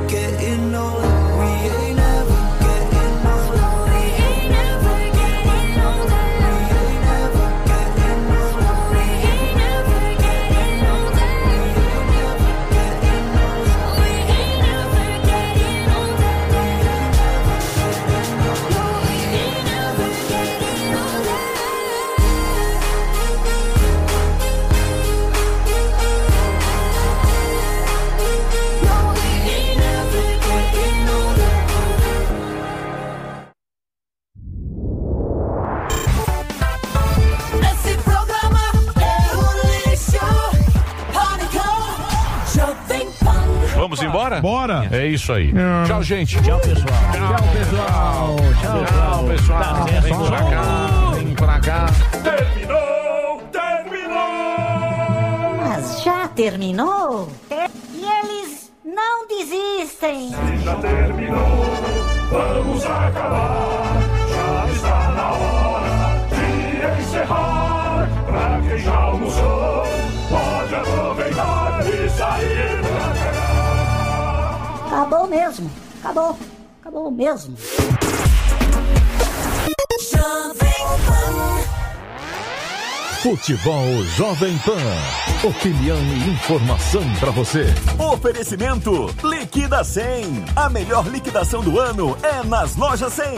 getting older. We ain't never getting older. We ain't never getting older. We ain't never getting older. We ain't never getting older. We ain't never getting older. We ain't never getting older. Esse programa é um lixo. Pânico, Jovem Pan. Vamos embora? Bora! É isso aí. Tchau, gente. Tchau, pessoal. Tchau, pessoal! Tchau, pessoal. Vem pra cá. Vem pra cá. Terminou! Mas já terminou? E eles não desistem. Já terminou, vamos acabar. Já está na hora de encerrar. Pra quem já almoçou, pode aproveitar e sair pra cá. Acabou mesmo. Acabou. Acabou mesmo. Jovem Pan. Futebol Jovem Pan. Opinião e informação pra você. Oferecimento Liquida 100. A melhor liquidação do ano é nas lojas 100.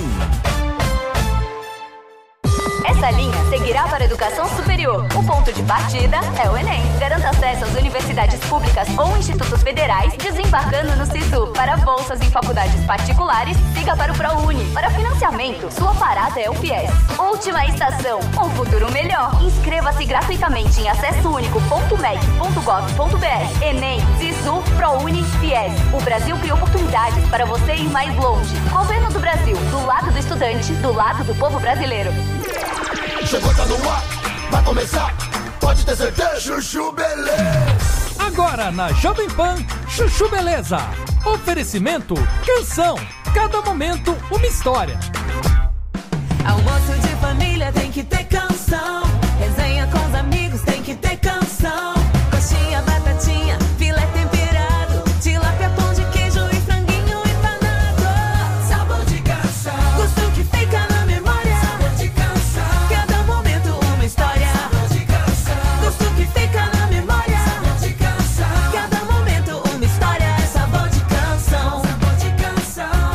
Essa linha seguirá para a educação superior. O ponto de partida é o Enem. Garanta acesso às universidades públicas ou institutos federais, desembarcando no SISU. Para bolsas em faculdades particulares, siga para o ProUni. Para financiamento, sua parada é o FIES. Última estação, um futuro melhor. Inscreva-se gratuitamente em acessounico.mec.gov.br. Enem, SISU, ProUni, FIES. O Brasil cria oportunidades para você ir mais longe. Governo do Brasil, do lado do estudante, do lado do povo brasileiro. Chegou, tá no ar, vai começar, pode ter certeza. Chuchu Beleza. Agora na Jovem Pan, Chuchu Beleza. Oferecimento, canção. Cada momento, uma história. Almoço de família tem que ter canção. Resenha com os amigos tem que ter canção. Coxinha, batatinha, filé temperado, tilápia, pão de queijo e franguinho empanado. Sabor de canção, gosto que fica na memória. Sabor de canção, cada momento uma história. Sabor de canção, gosto que fica na memória. Sabor de canção, cada momento uma história. Sabor de canção, sabor de canção.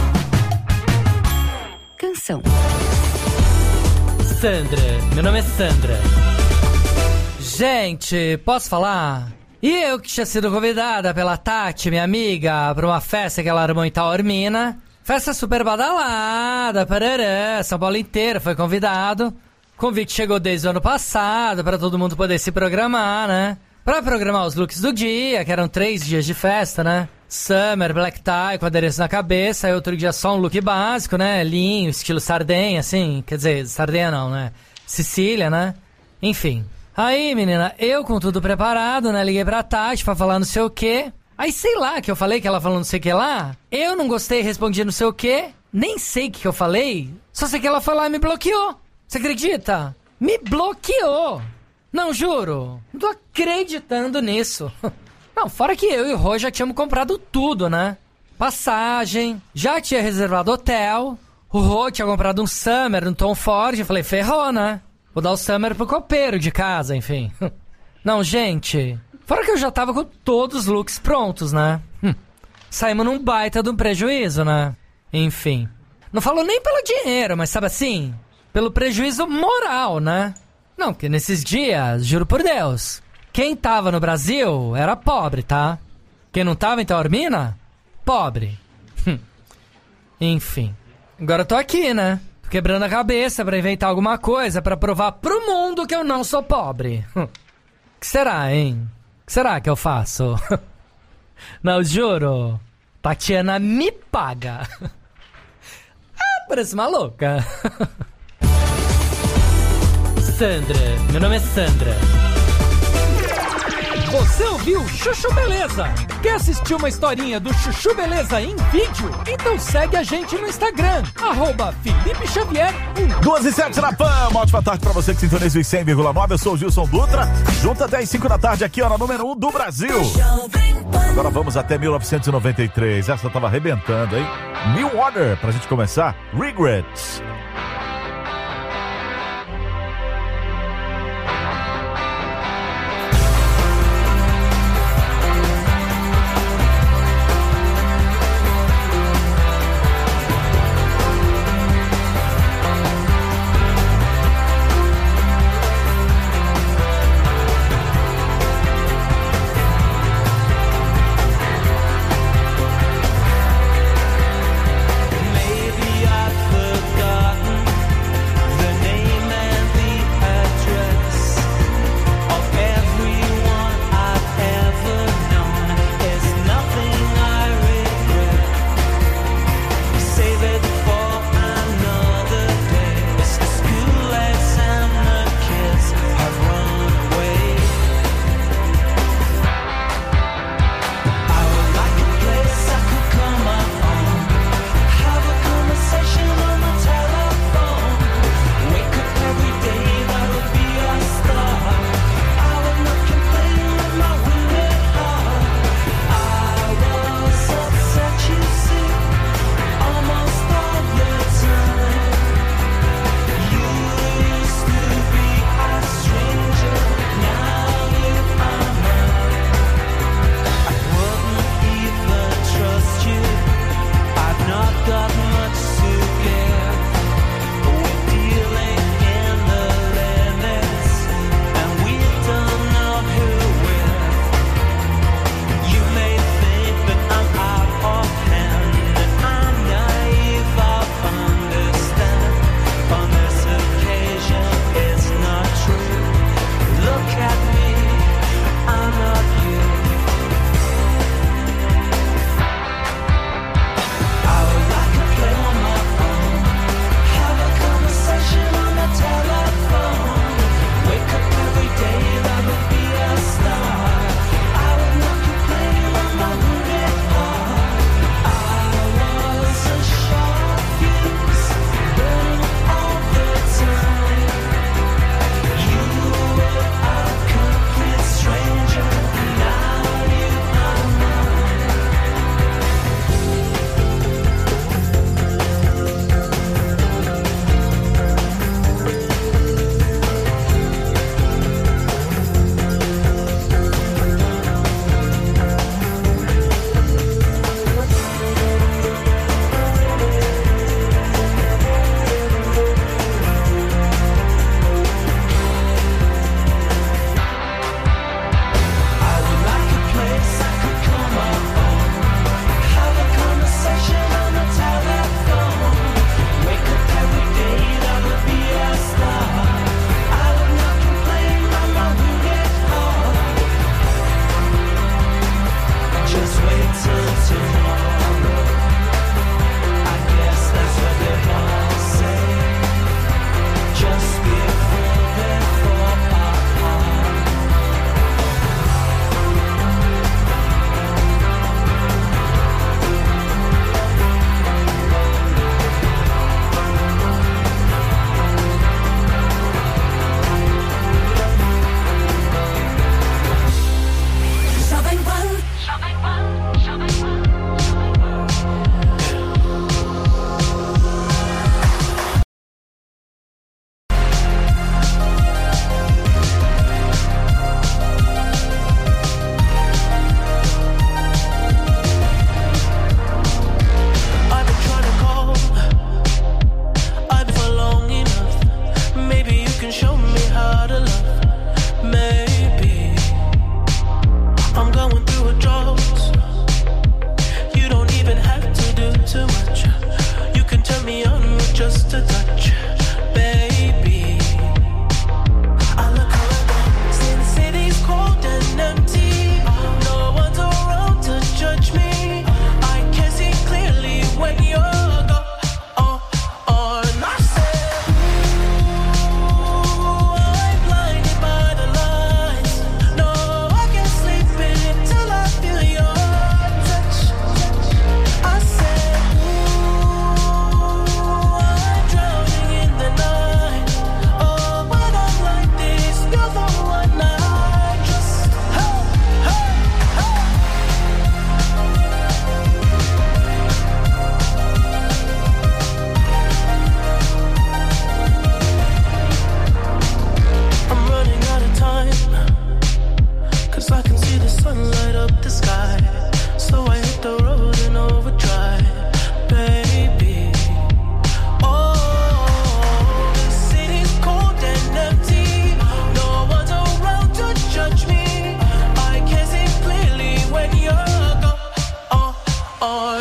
Canção. Sandra, meu nome é Sandra. Gente, posso falar? E eu que tinha sido convidada pela Tati, minha amiga, pra uma festa que ela armou em Taormina. Festa super badalada, parará, São Paulo inteiro foi convidado. O convite chegou desde o ano passado, pra todo mundo poder se programar, né? Pra programar os looks do dia, que eram 3 dias de festa, né? Summer, black tie, com adereço na cabeça, aí outro dia só um look básico, né? Linho, estilo Sardenha, assim, quer dizer, Sardenha não, né? Sicília, né? Enfim. Aí, menina, eu com tudo preparado, né? Liguei pra Tati pra falar não sei o quê. Aí, sei lá, que eu falei que ela falou não sei o que lá. Eu não gostei, respondi não sei o quê. Nem sei o que eu falei. Só sei que ela foi lá e me bloqueou. Você acredita? Me bloqueou. Não, juro. Não tô acreditando nisso. Não, fora que eu e o Rô já tínhamos comprado tudo, né? Passagem, já tinha reservado hotel. O Rô tinha comprado um Summer no Tom Ford. Eu falei, ferrou, né? Vou dar o Summer pro copeiro de casa, enfim. Não, gente. Fora que eu já tava com todos os looks prontos, né? Saímos num baita de um prejuízo, né? Enfim. Não falo nem pelo dinheiro, mas sabe assim? Pelo prejuízo moral, né? Não, porque nesses dias, juro por Deus, quem tava no Brasil era pobre, tá? Quem não tava em Taormina, pobre. Enfim. Agora eu tô aqui, né? Tô quebrando a cabeça pra inventar alguma coisa pra provar pro mundo que eu não sou pobre. Que será, hein? Que será que eu faço? Não, juro. Tatiana me paga. Parece maluca. Sandra, meu nome é Sandra. Você ouviu Chuchu Beleza? Quer assistir uma historinha do Chuchu Beleza em vídeo? Então segue a gente no Instagram, @Felipe Xavier. 12h07 na PAN, uma ótima tarde pra você que sintoniza os 100,9. Eu sou o Gilson Dutra, junto até as 5 da tarde aqui, ó, na número 1 do Brasil. Agora vamos até 1993. Essa tava arrebentando, hein? New Order, pra gente começar. Regrets. Maybe I've forgotten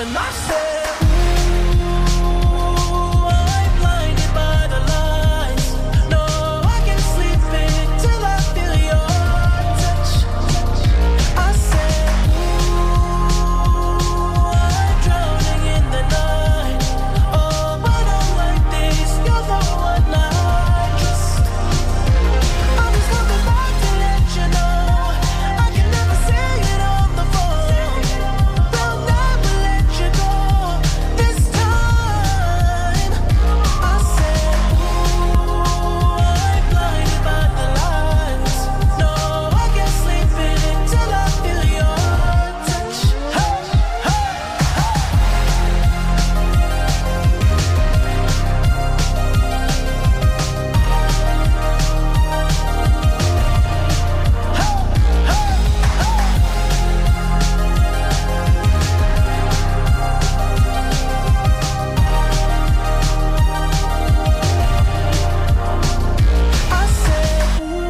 And I said, ooh, I'm blinded by the lights. No, I can't sleep until I feel your touch. I said, ooh, I'm drowning in the night. Oh, but I'm like this, you're the one I trust. I'm just coming back to let you know I can never say it on the phone. They'll never let you go this time. I said, ooh, I'm blinded by the lights. No, I can't sleep until I feel your touch. Hey, hey, I said,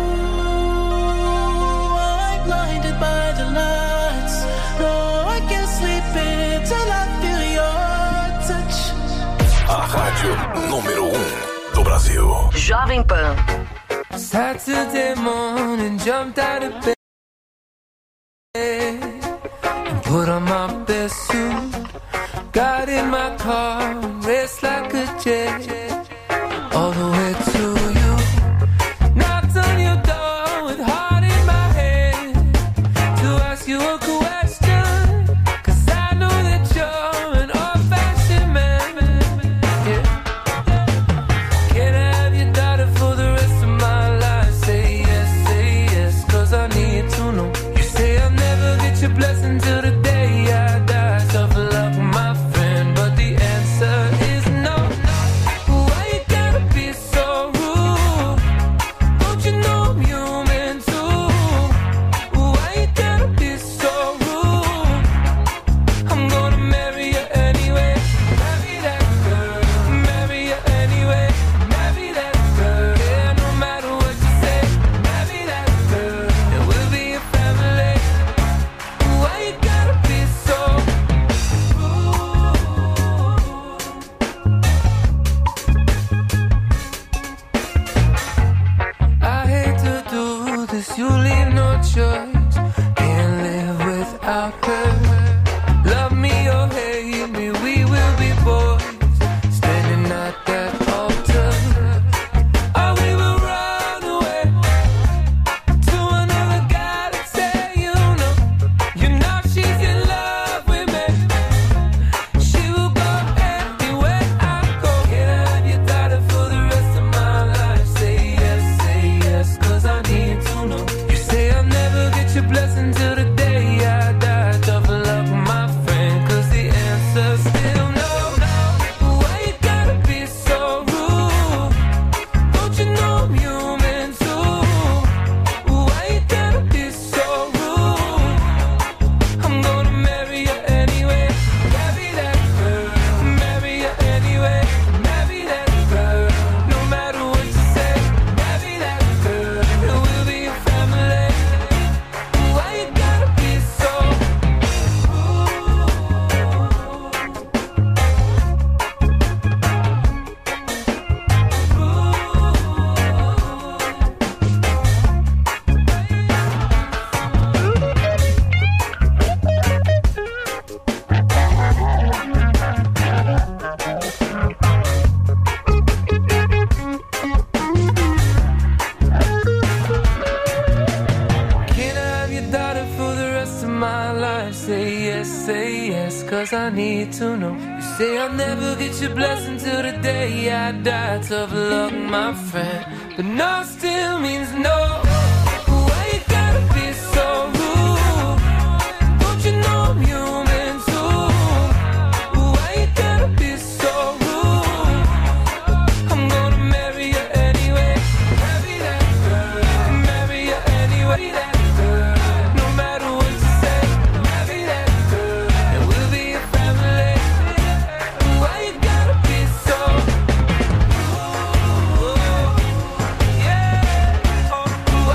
ooh, I'm blinded by the lights. No, I can't sleep until I feel your touch. A rádio número 1 do Brasil. Jovem Pan. Saturday morning, jumped out of bed and put on my best suit. Got in my car and raced like a jet all the way to you. Knocked on your door with heart in my head to ask you a question, 'cause I know that you're an old-fashioned man. Yeah. Can I have your daughter for the rest of my life? Say yes, 'cause I need to know. You say I'll never get your blessing till the day I die. Tough luck, my friend, but the answer is no. Why you gotta be so rude? Don't you know I'm human too? Why you gotta be so rude? I'm gonna marry you anyway. Marry that girl. Marry you anyway. Marry that girl. Yeah, no matter what you say. Marry that girl. And we'll be a family. Why you gotta be so rude? I hate to do this, you leave no choice. Can't live without her. Love me or hate me, we will be boys. Standing at that altar. Or we will run away to another guy that say you know she's in love with me. She will go anywhere I go. Can I have your daughter for the rest of my life? Say yes, 'cause I need to know. You say I'll never get your blessing till the day I die. Tough luck, my friend, 'cause the answer's still no. Why you gotta be so rude? Don't you know I'm human too? Why you gotta be so rude? I'm gonna marry you anyway. Marry that girl. Marry you anyway. Marry that girl. No matter what you say. Marry that girl. And we'll be a family. Why you gotta be so Can I have your daughter for the rest of my life? Say yes, 'cause I need to know. You say I'll never get your blessing till the day I die. Tough luck, my friend, but no still means no. Why you gotta be so rude? Don't you know I'm human too? Why you gotta be so rude? I'm gonna marry you anyway. Marry that girl. Marry you anyway. Marry that girl. No matter what you say. Marry that girl. And we'll be a family. Why you gotta be so rude? Yeah.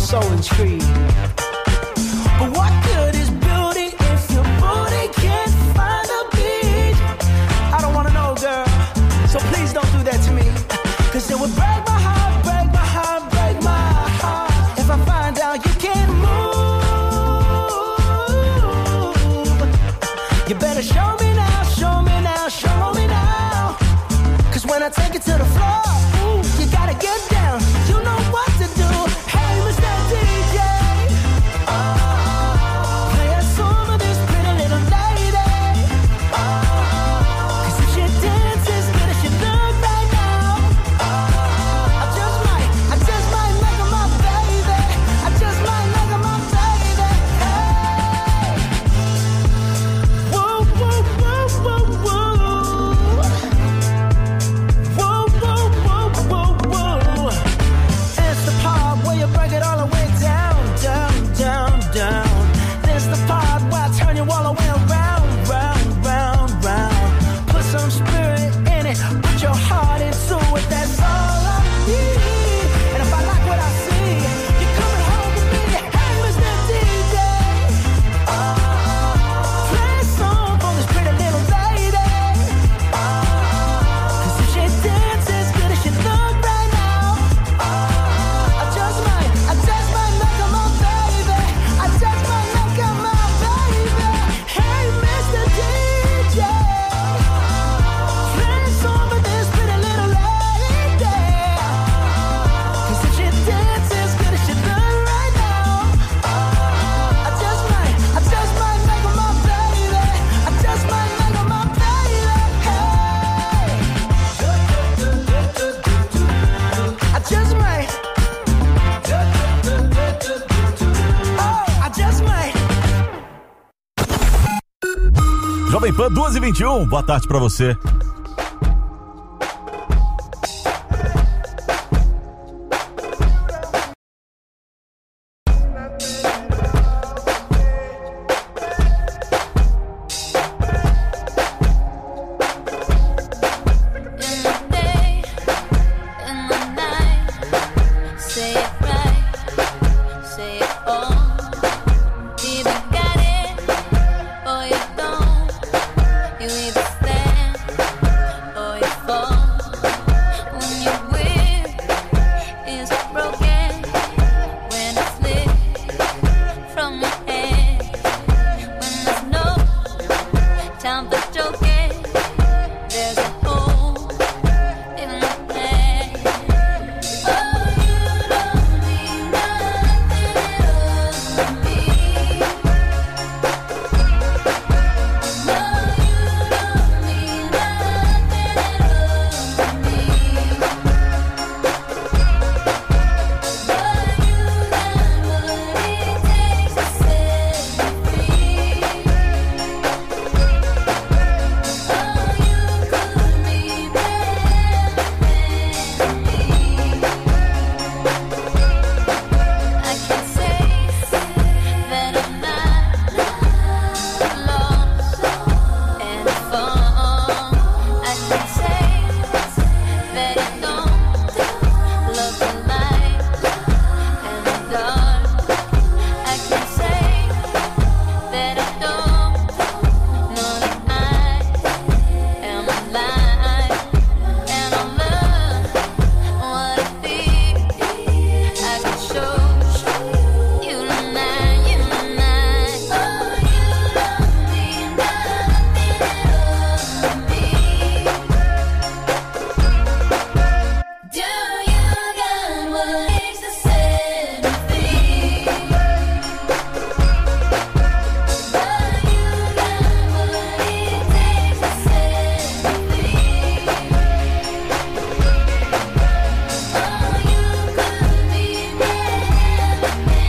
so intrigued. But what good is beauty if your booty can't find a beat? I don't wanna know, girl, so please don't do that to me. Cause it would break my heart, break my heart, break my heart if I find out you can't move. You better show me now, show me now, show me now. Cause when I take it to the floor, ooh, you gotta get down. You know what to do. Hey, Mr. DJ, play a song of this pretty little lady. Cause if she dances good as she look right now, I just might make her my baby. I just might make her my baby. Hey, whoa, whoa, whoa, whoa, whoa. Whoa, whoa, whoa, whoa, whoa. It's the part where you break it all the way down, down, down, down. This the part where I turn you all the way around, round, round, round. Put some spirit in it, put your heart into it, that's all I need. And if I like what I see, you're coming home with me. Hey, Mr. DJ, play a song for this pretty little lady. Cause if she dances good as she look right now, I just might make her my baby. I just might make her my baby. Hey, Mr. DJ, play a song for this pretty little lady. Cause if she dances good as she look right now, I just might make her my baby. I just might make her my baby. Hey, I just might. Oh, I just might. Jovem Pan 12h21, boa tarde pra você. In the day, in the night, say it right, say it all. Either got it or you don't. You either stand or you fall. When your whip is broken, when it's lit from your head, when there's no time for joking, there's a hole in the bag. Oh, you don't mean nothing at all to me. No, you don't mean nothing at all to me. But you got what it takes to set me free. Oh, you could be better than me. I can say that I'm not lost and found. I can say that I don't love the light and the dark. I can say that I don't know that I am alive and I love what I feel. I can show you tonight, you tonight. Oh, you don't mean nothing at all to me. Do you got what it takes to set me free? But you got what it takes to set me free. Oh, you could be better than me.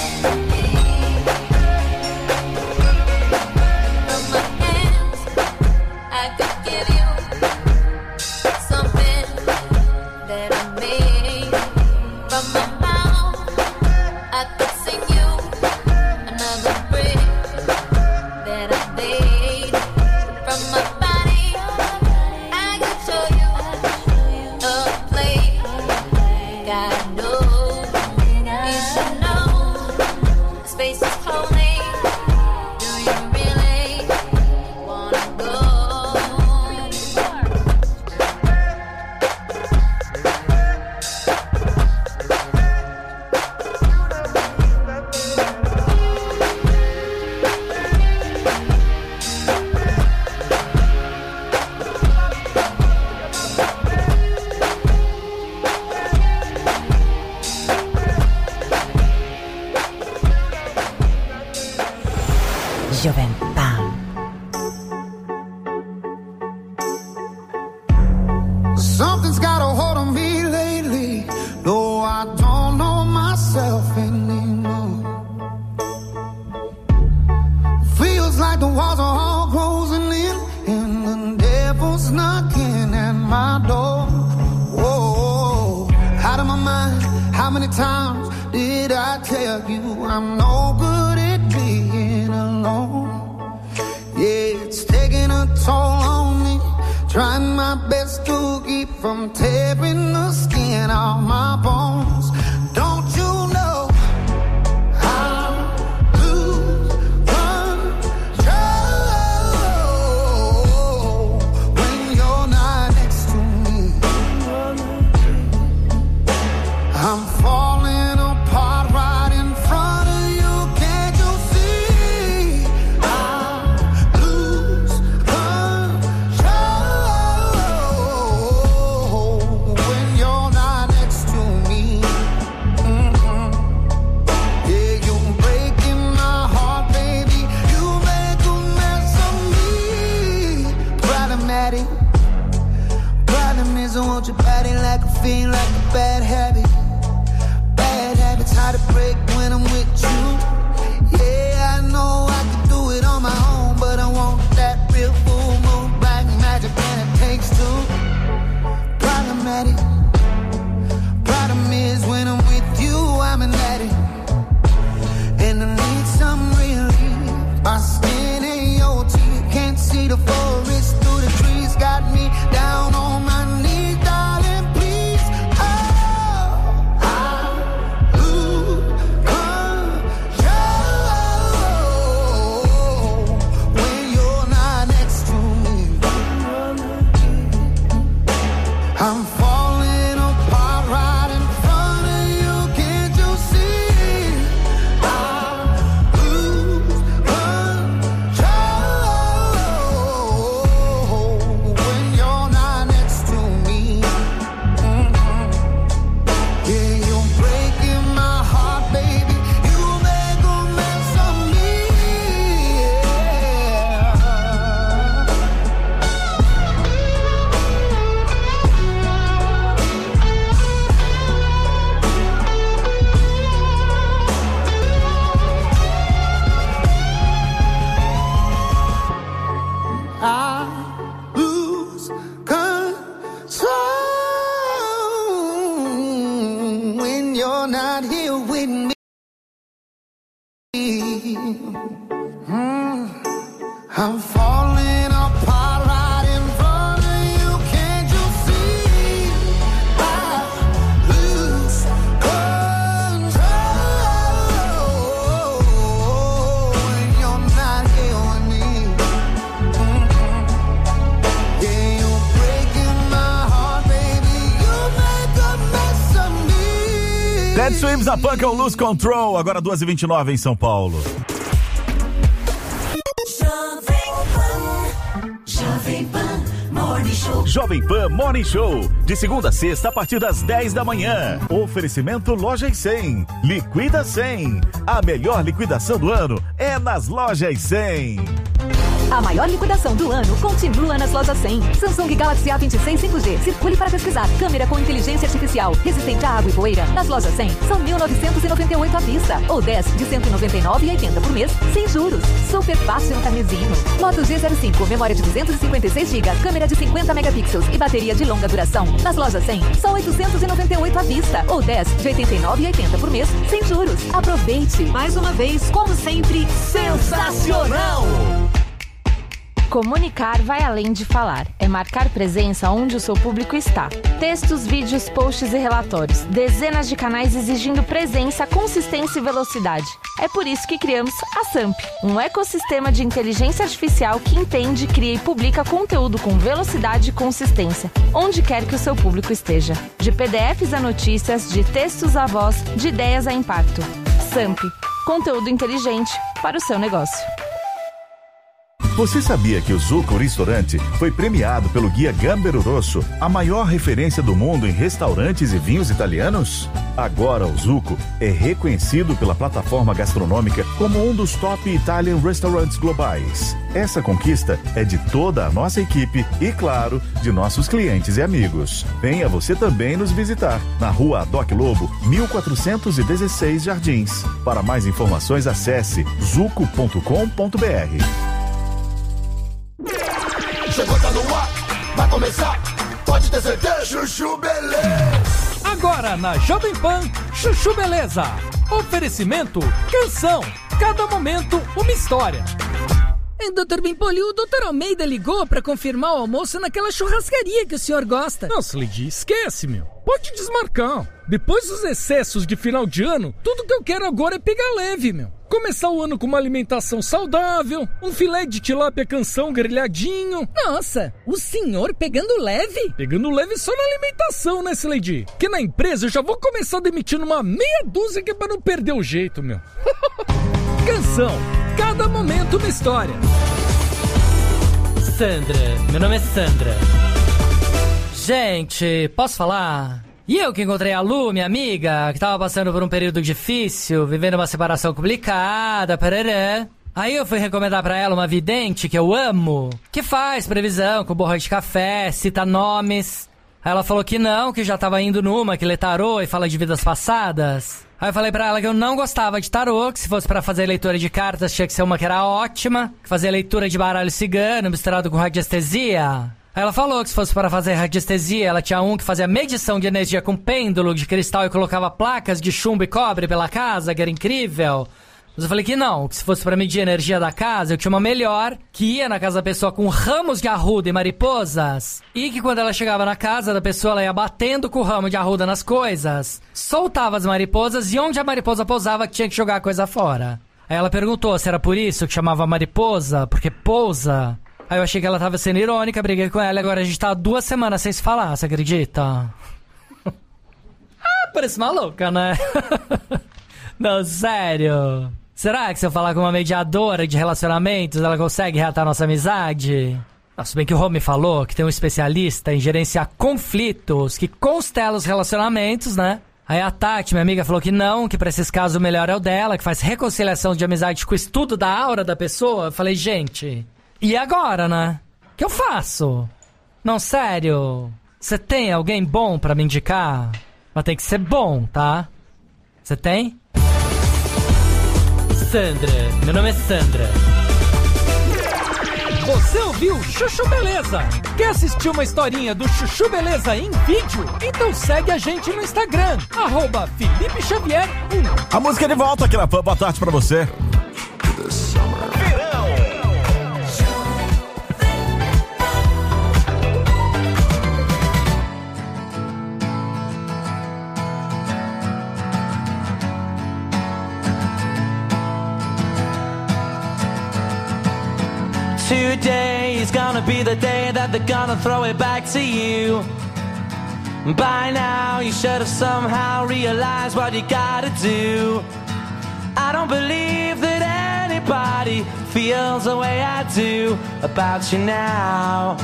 From my hands, I could give you something that I made. From my mouth, I could sing you another brick that I made. From my body, I could show you a place. God knows, you should know. Jovem Pan. Something's got a hold on me lately. No, I don't know myself anymore. Feels like the walls are all closing in, and the devil's knocking at my door. Whoa, out of my mind. How many times did I tell you I'm no good at being alone? Yeah, it's taking a toll on me. Trying my best to keep from tearing the skin off my bones. Don't you know I lose control when you're not next to me? I'm falling apart right in front of you. Can't you see? I lose control when you're not next to me. Yeah, you're breaking my heart, baby. You make a mess of me. Problematic. Problem is I want your body like a fiend, like a bad habit. Bad habits hard to break when I'm with you. Yeah, I know I could do it on my own, but I want that real full moon black magic, and it takes two. Problematic. Problem is when I'm with you, I'm an addict, and I need some relief. My skin ain't your teeth, can't see the forest through the trees. Got me down on my knees, darling, please. Oh, I lose control when you're not next to me. I'm falling apart right in front of you. Can't you see? I lose control when you're not next to me. Yeah, you're breaking my heart, baby. You make a mess of me. I lose control when you're not here with me. I'm falling apart right in front of you. Can't you see? I lose control when you're not here with me. Yeah, you're breaking my heart, baby. You make a mess of me. Dead Swims na Punk é o Lose Control, agora 2h29 em São Paulo. Jovem Pan Morning Show. Jovem Pan Morning Show, de segunda a sexta a partir das 10 da manhã. Oferecimento Lojas 100. Liquida 100. A melhor liquidação do ano é nas Lojas 100. A maior liquidação do ano continua nas Lojas 100. Samsung Galaxy A26 5G. Circule para pesquisar. Câmera com inteligência artificial. Resistente a água e poeira. Nas Lojas 100 são 1.998 à vista. Ou 10 de 199,80 por mês. Sem juros. Super fácil no carnezinho. Moto G05. Memória de 256 GB. Câmera de 50 megapixels. E bateria de longa duração. Nas Lojas 100 são 898 à vista. Ou 10 de 89,80 por mês. Sem juros. Aproveite. Mais uma vez, como sempre, sensacional! Comunicar vai além de falar. É marcar presença onde o seu público está. Textos, vídeos, posts e relatórios. Dezenas de canais exigindo presença, consistência e velocidade. É por isso que criamos a SAMP, um ecossistema de inteligência artificial que entende, cria e publica conteúdo com velocidade e consistência, onde quer que o seu público esteja. De PDFs a notícias, de textos a voz, de ideias a impacto. SAMP, conteúdo inteligente para o seu negócio. Você sabia que o Zucco Restaurante foi premiado pelo Guia Gambero Rosso, a maior referência do mundo em restaurantes e vinhos italianos? Agora o Zucco é reconhecido pela plataforma gastronômica como um dos top Italian Restaurants globais. Essa conquista é de toda a nossa equipe e, claro, de nossos clientes e amigos. Venha você também nos visitar na Rua Adoc Lobo, 1416 Jardins. Para mais informações, acesse zucco.com.br. Chegou, tá no ar, vai começar, pode ter certeza. Chuchu Beleza. Agora na Jovem Pan, Chuchu Beleza. Oferecimento, canção, cada momento uma história. Dr. Bimpoli, o Dr. Almeida ligou pra confirmar o almoço naquela churrascaria que o senhor gosta. Nossa, Lady, esquece, meu. Pode desmarcar. Depois dos excessos de final de ano, tudo que eu quero agora é pegar leve, meu. Começar o ano com uma alimentação saudável, um filé de tilápia canção grelhadinho. Nossa, o senhor pegando leve? Pegando leve só na alimentação, né, Lady? Que na empresa eu já vou começar demitindo uma meia dúzia que é pra não perder o jeito, meu. Canção, cada momento uma história. Sandra, meu nome é Sandra. Gente, posso falar? E eu que encontrei a Lu, minha amiga, que tava passando por um período difícil, vivendo uma separação complicada, parará. Aí eu fui recomendar pra ela uma vidente que eu amo, que faz previsão com borra de café, cita nomes. Aí ela falou que não, que já tava indo numa, que lê tarô e fala de vidas passadas. Aí eu falei pra ela que eu não gostava de tarô, que se fosse pra fazer leitura de cartas tinha que ser uma que era ótima, que fazia leitura de baralho cigano misturado com radiestesia. Aí ela falou que se fosse para fazer radiestesia, ela tinha um que fazia medição de energia com pêndulo de cristal e colocava placas de chumbo e cobre pela casa, que era incrível. Mas eu falei que não, que se fosse para medir a energia da casa, eu tinha uma melhor, que ia na casa da pessoa com ramos de arruda e mariposas, e que quando ela chegava na casa da pessoa, ela ia batendo com o ramo de arruda nas coisas, soltava as mariposas e onde a mariposa pousava tinha que jogar a coisa fora. Aí ela perguntou se era por isso que chamava mariposa, porque pousa. Aí eu achei que ela tava sendo irônica, briguei com ela e agora a gente tá 2 semanas sem se falar, você acredita? Parece maluca, né? Não, sério. Será que se eu falar com uma mediadora de relacionamentos, ela consegue reatar nossa amizade? Se bem que o Rô me falou que tem um especialista em gerenciar conflitos, que constela os relacionamentos, né? Aí a Tati, minha amiga, falou que não, que pra esses casos o melhor é o dela, que faz reconciliação de amizade com o estudo da aura da pessoa. Eu falei, gente... E agora, né? O que eu faço? Não, sério. Você tem alguém bom pra me indicar? Mas tem que ser bom, tá? Você tem? Sandra, meu nome é Sandra. Você ouviu Chuchu Beleza? Quer assistir uma historinha do Chuchu Beleza em vídeo? Então segue a gente no Instagram, @FelipeXavier1. A música é de volta aqui na Pan. Boa tarde pra você. 'Today is gonna be the day that they're gonna throw it back to you. By now you should have somehow realized what you gotta do. I don't believe that anybody feels the way I do about you now.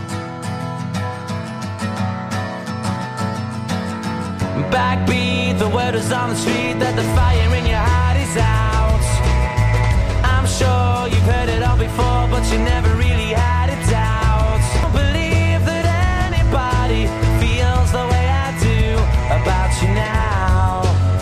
Backbeat, the word is on the street that the fire in your heart is out. I'm sure you've heard it all before, but you never really had a doubt. I don't believe that anybody feels the way I do about you now.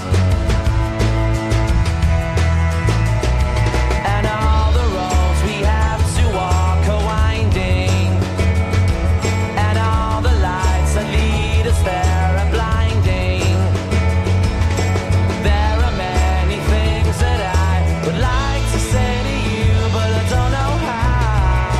And all the roads we have to walk are winding, and all the lights that lead us there are blinding. There are many things that I would like to say to you, but I don't know how.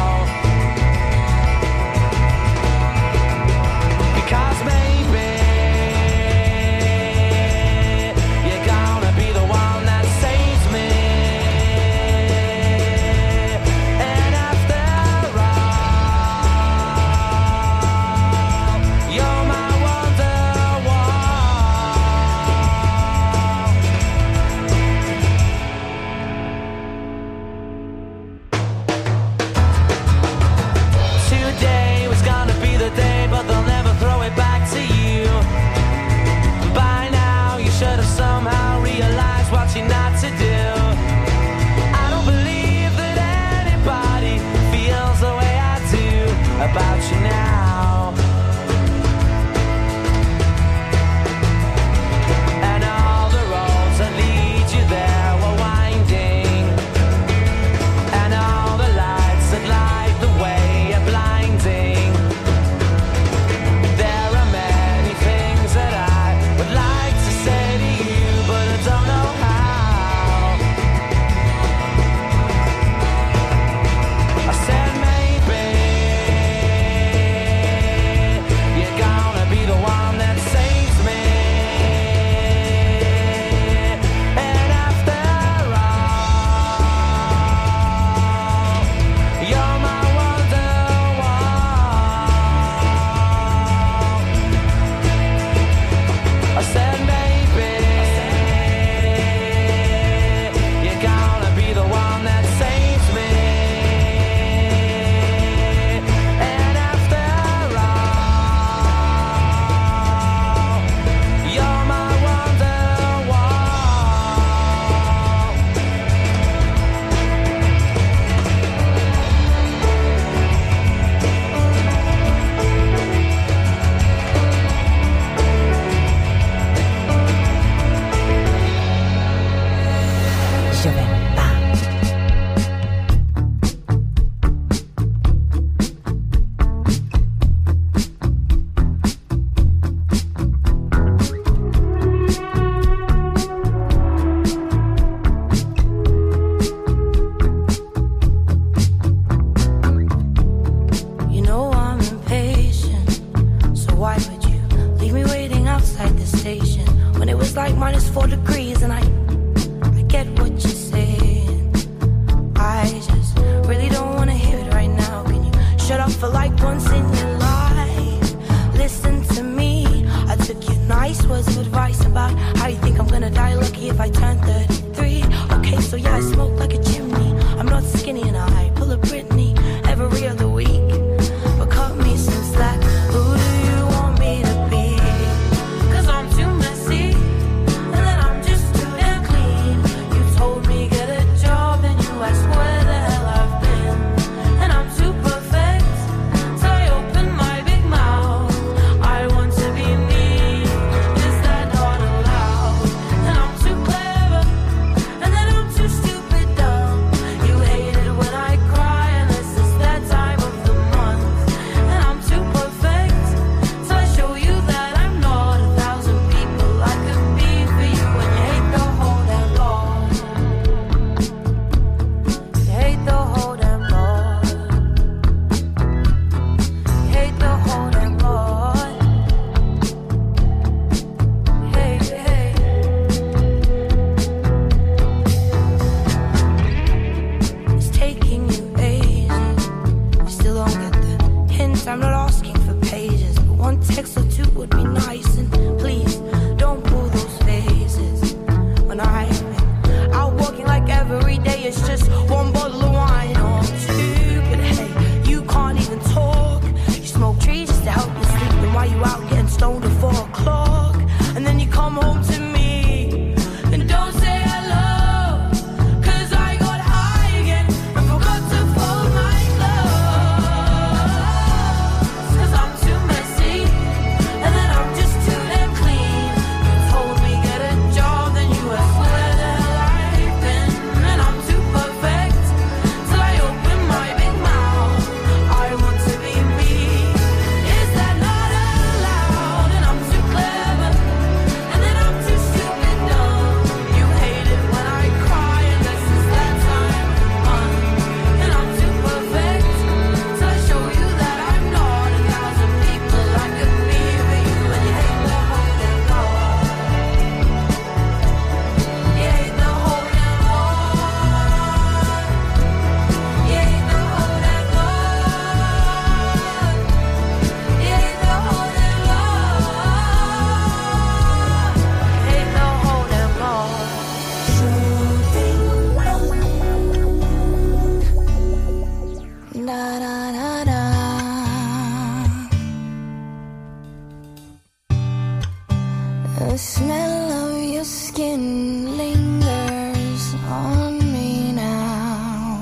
mind lingers on me now.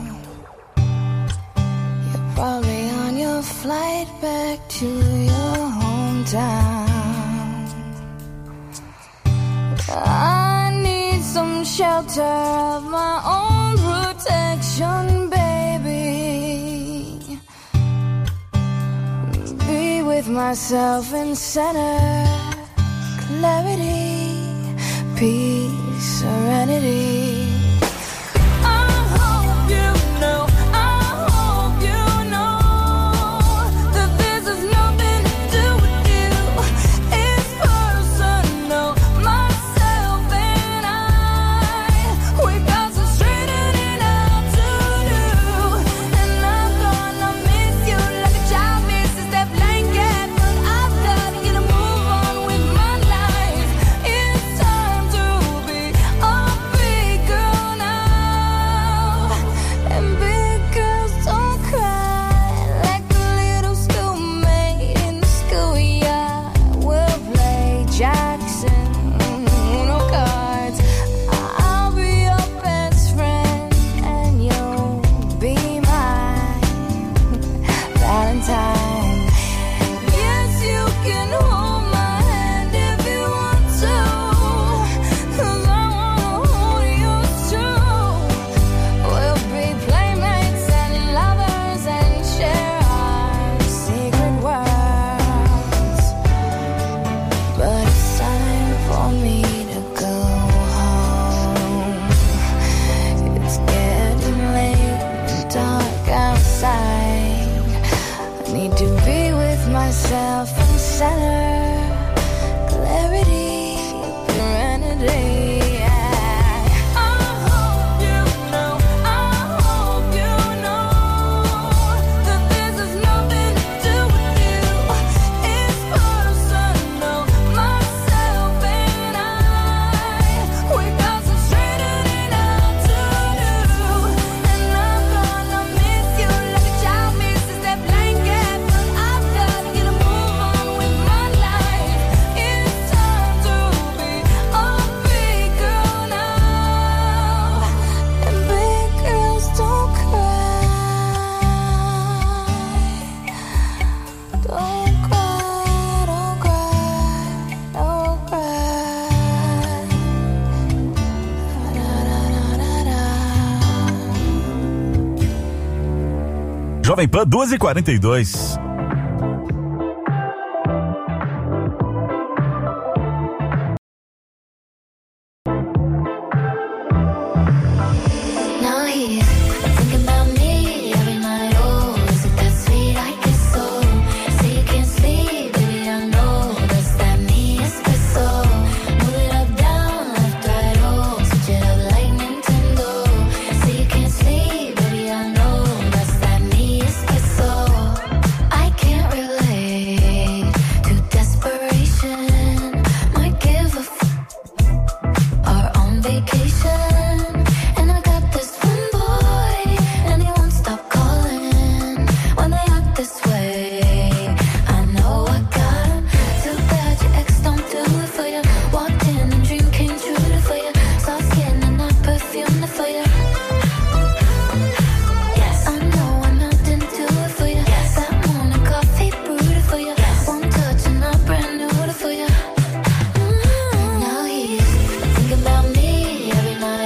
You're probably on your flight back to your hometown. I need some shelter of my own protection, baby. Be with myself in center, clarity, peace, serenity. Jovem Pan 12h42. Now he's thinking about me every night.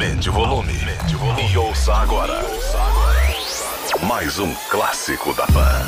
Aumente o volume. E ouça agora. Mais um clássico da Pan.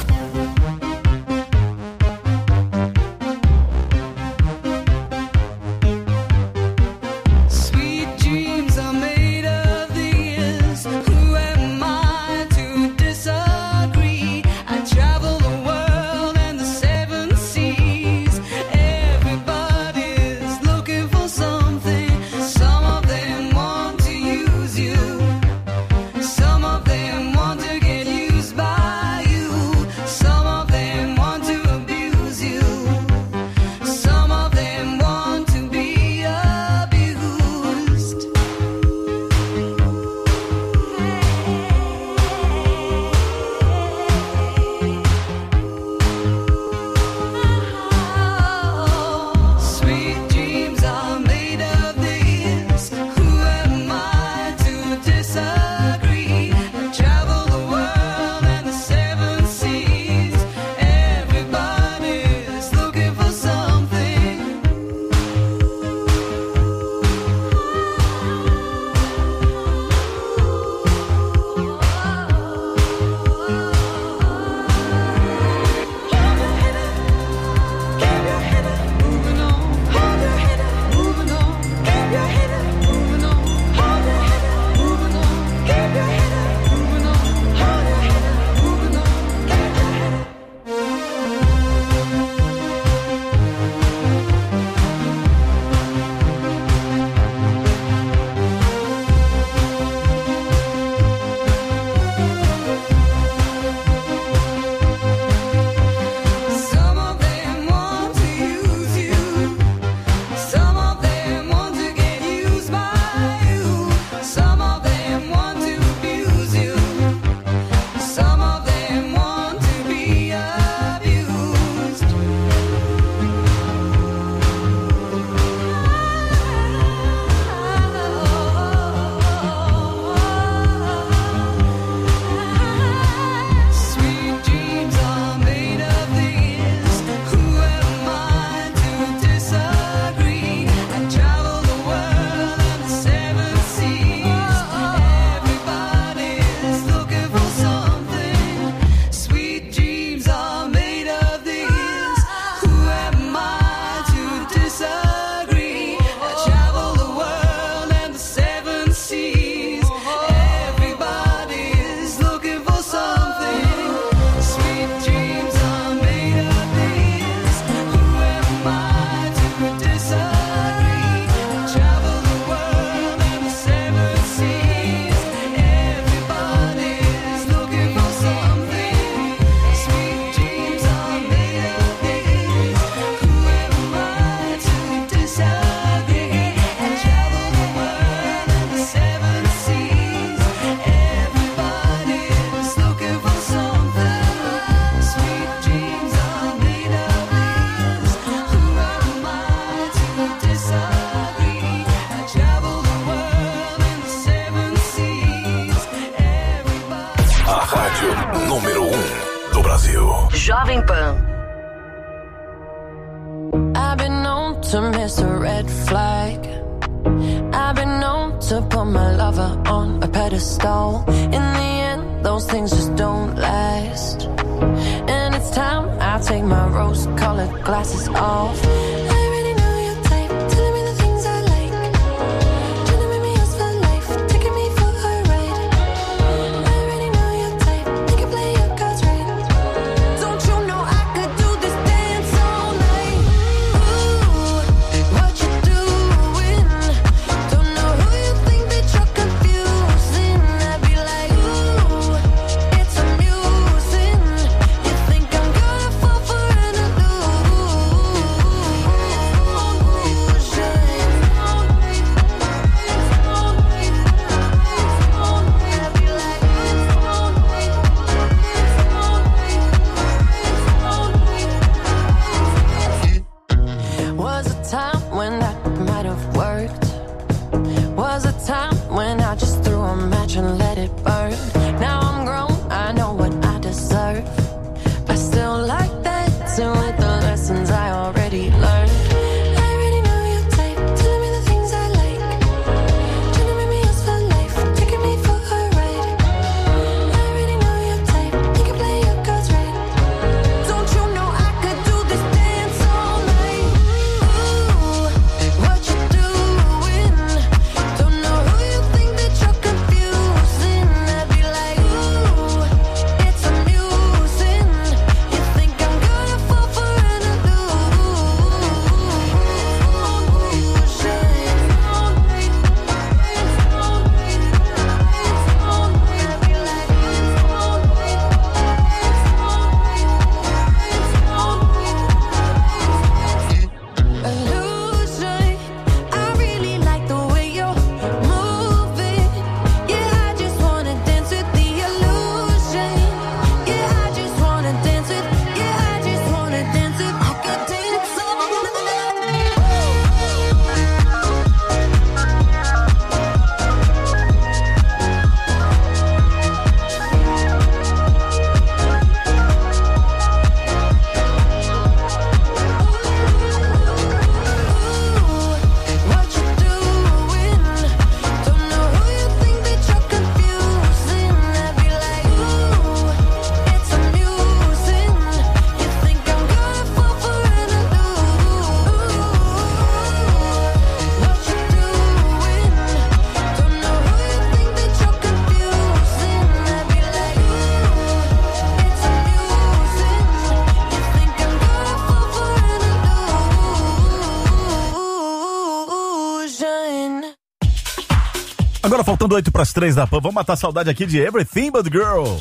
Jovem Pan. I've been known to miss a red flag. I've been known to put my lover on a pedestal. In the end, those things just don't last. And it's time I take my rose-colored glasses off. Trying to make me else faltando 8 para as 3 da PAN. Vamos matar a saudade aqui de Everything But Girl.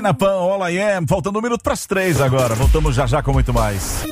na Pan, All I Am, faltando 1 minuto pras 3 agora. Voltamos já com muito mais.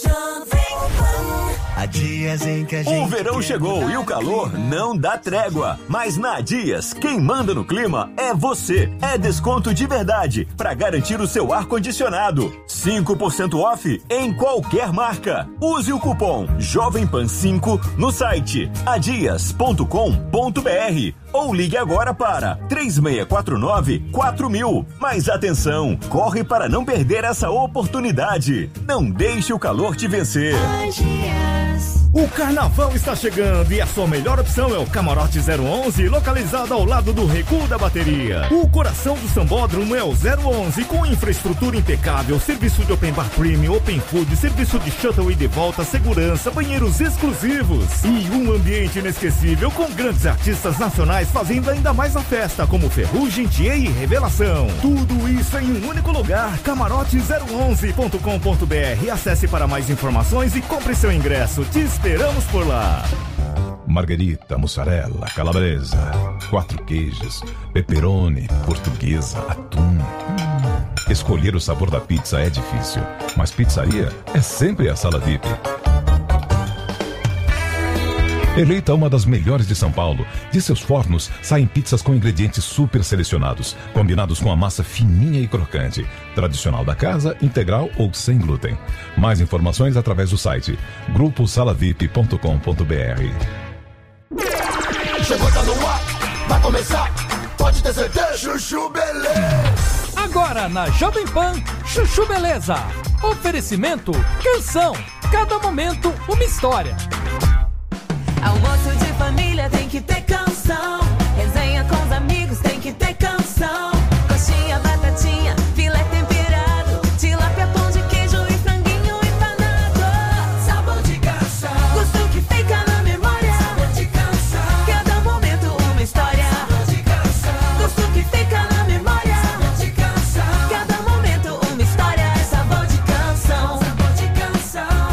Há dias em que a gente O verão chegou e o calor não dá trégua. Mas na Dias, quem manda no clima é você. É desconto de verdade para garantir o seu ar-condicionado. 5% off em qualquer marca. Use o cupom JovemPan5 no site adias.com.br ou ligue agora para 3649-4000. Mas atenção, corre para não perder essa oportunidade. Não deixe o calor te vencer. O carnaval está chegando e a sua melhor opção é o Camarote 011, localizado ao lado do Recuo da Bateria. O coração do sambódromo é o 011, com infraestrutura impecável, serviço de open bar premium, open food, serviço de shuttle e de volta, segurança, banheiros exclusivos e um ambiente inesquecível com grandes artistas nacionais fazendo ainda mais a festa, como Ferrugem, Thier e Revelação. Tudo isso em um único lugar, camarote011.com.br. Acesse para mais informações e compre seu ingresso. Te esperamos por lá. Marguerita, mussarela, calabresa, 4 queijos, pepperoni, portuguesa, atum. Escolher o sabor da pizza é difícil, mas pizzaria é sempre a Sala VIP. Eleita uma das melhores de São Paulo, de seus fornos saem pizzas com ingredientes super selecionados, combinados com a massa fininha e crocante, tradicional da casa, integral ou sem glúten. Mais informações através do site gruposalavip.com.br. Chegou, tá no ar, vai começar, pode ter certeza. Chuchu Beleza. Agora na Jovem Pan, Chuchu Beleza. Oferecimento, canção, cada momento uma história. Almoço de família tem que ter canção. Resenha com os amigos tem que ter canção. Coxinha, batatinha, filé temperado, tilápia, pão de queijo e franguinho empanado. Sabor de canção, gosto que fica na memória. Sabor de canção, cada momento uma história. Sabor de canção, gosto que fica na memória. Sabor de canção, cada momento uma história. Sabor de canção, sabor de canção.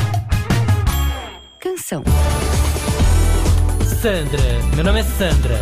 Canção. Sandra, meu nome é Sandra.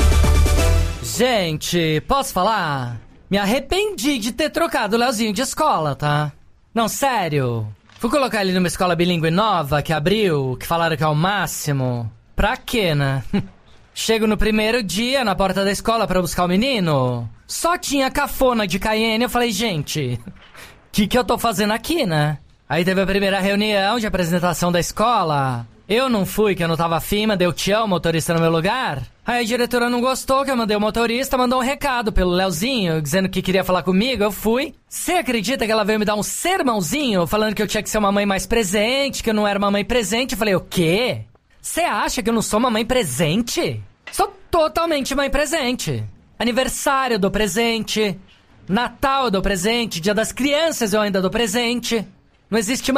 Gente, posso falar? Me arrependi de ter trocado o Leozinho de escola, tá? Não, sério. Fui colocar ele numa escola bilíngue nova que abriu, que falaram que é o máximo. Pra quê, né? Chego no primeiro dia na porta da escola pra buscar o menino. Só tinha cafona de Cayenne. Eu falei, gente, que eu tô fazendo aqui, né? Aí teve a primeira reunião de apresentação da escola. Eu não fui, que eu não tava afim, mandei o Tião, o motorista, no meu lugar. Aí a diretora não gostou, que eu mandei o motorista, mandou um recado pelo Leozinho, dizendo que queria falar comigo, eu fui. Você acredita que ela veio me dar um sermãozinho, falando que eu tinha que ser uma mãe mais presente, que eu não era uma mãe presente? Eu falei, o quê? Você acha que eu não sou uma mãe presente? Sou totalmente mãe presente. Aniversário eu dou presente, Natal eu dou presente, Dia das Crianças eu ainda dou presente. Não existe